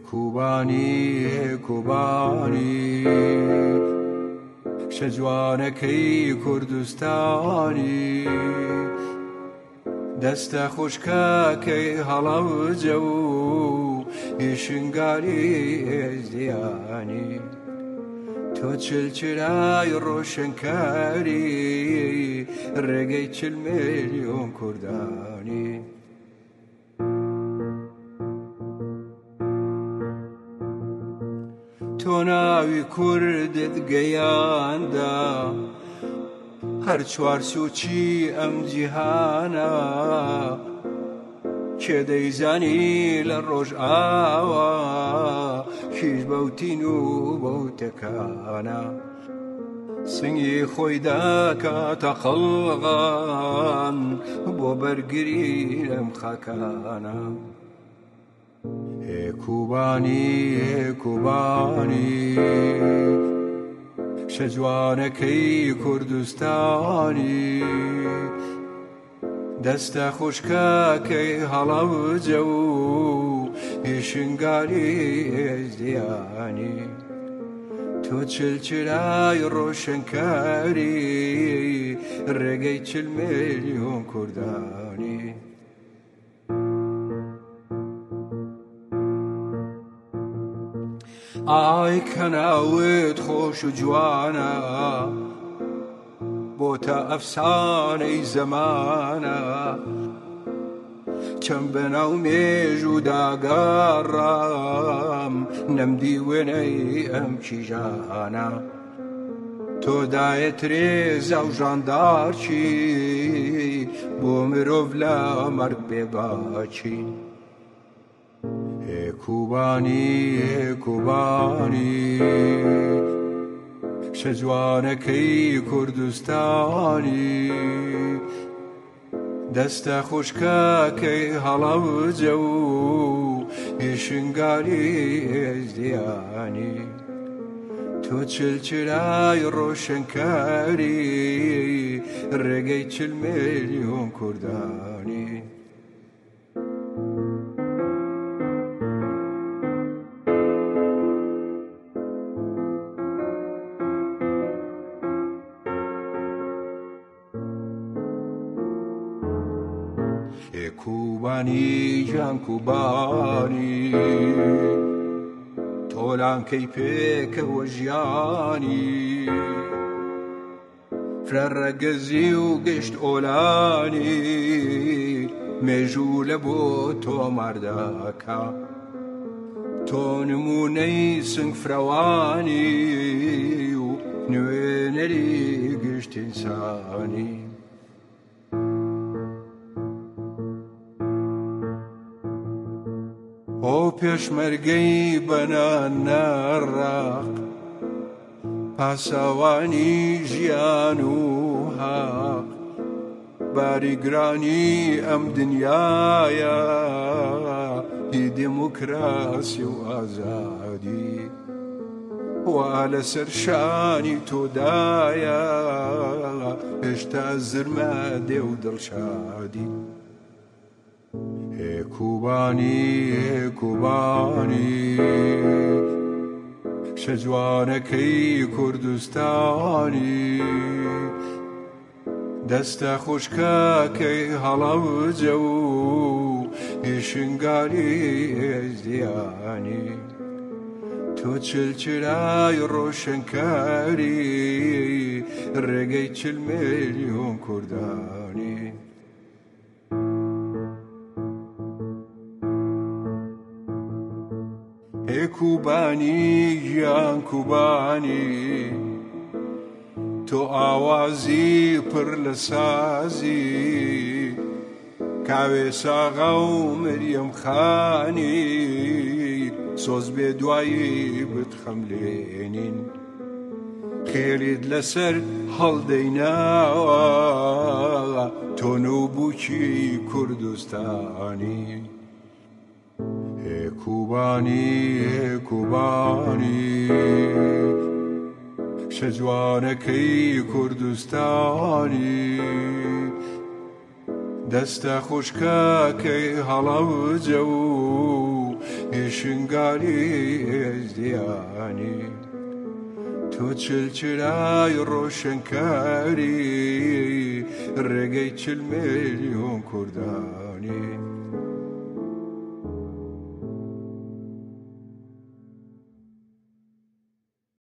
کوبانی کوبانی شجوانەکەی کوردستانی دەستە خوشکەکەی هەڵەوجە و هیشنگاری ئێزیانی تۆ چلچرای ڕۆشنکاری ڕێگەی 40 میلیۆن کوردانی تۆ ناوی کوردت گەیاندا هەر چوارچووچی ئەم جیهانە کێ دەیزانی لە ڕۆژ ئاوا کیش بەوتین و بەوتەکانە سنگی خۆی داکاتە قەڵغان بۆ بەرگری لەم خاکانە کوبانی کوبانی شەجوانەکەی کوردستانی دەستە خوشکەکەی هەڵەوجە و هیشنگاری ئێزیانی تۆ چلچرای ڕۆشنکاری ڕێگەی 40 میلیۆن کوردانی ئای کە ناوت خۆش و جوانە بۆتە ئەفسانەی زەمانە چەند بەناو مێژ و داگەڕام نەمدی وێنەی ئەم کیژانە تۆ دایەترێ زاو ژاندارچی بۆ مرۆڤ لە مەرگ بێباچی کوبانی کوبانی شەجوانەکەی کوردستانی دەستە خوشکەکەی هەڵەوجە و هیشنگاری ئێزیانی تۆ چلچرای ڕۆشنکاری ڕێگەی 40 میلیۆن کوردانی کوبانی جان کوبانی تۆلانکەی پێکەوە ژیانی فرەڕەگەزی و گەشت ئۆلانی مێژوو لە بۆ تۆ ماردەکە تۆ نمونەی سنگفرەوانی و نوێنەری گشت ئینسانی ئۆ پێشمەرگەی بەنان نەڕاق پاسەوانی ژیان و حەق باریگرانی ئەم دنیایە هی دموکراسی و ئازادی وا لەسەر شانی تۆدایە هێشتا زرمە دێ و دڵشادی کوبانی کوبانی شەجوانەکەی کوردستانی دەستە خوشکەکەی هەڵەوجە و هیشنگاری ئێزیانی تۆ چلچرای ڕۆشنکاری ڕێگەی 40 میلیۆن کوردانی کوبانی گیان کوبانی تۆ ئاوازی پڕ لە سازی کاوێ ساغا و مریەم خانی سۆز بێ دوایی بتخەملێنین خێرید لەسەر هەڵدەیناوە تۆ نوبووکی کوردستانی کوبانی کوبانی شەجوانەکەی کوردستانی دەستە خوشکەکەی هەڵەوجە و شنگالی ازدیانی تو چلچلای روشنکاری رگی 40 میلیون کردانی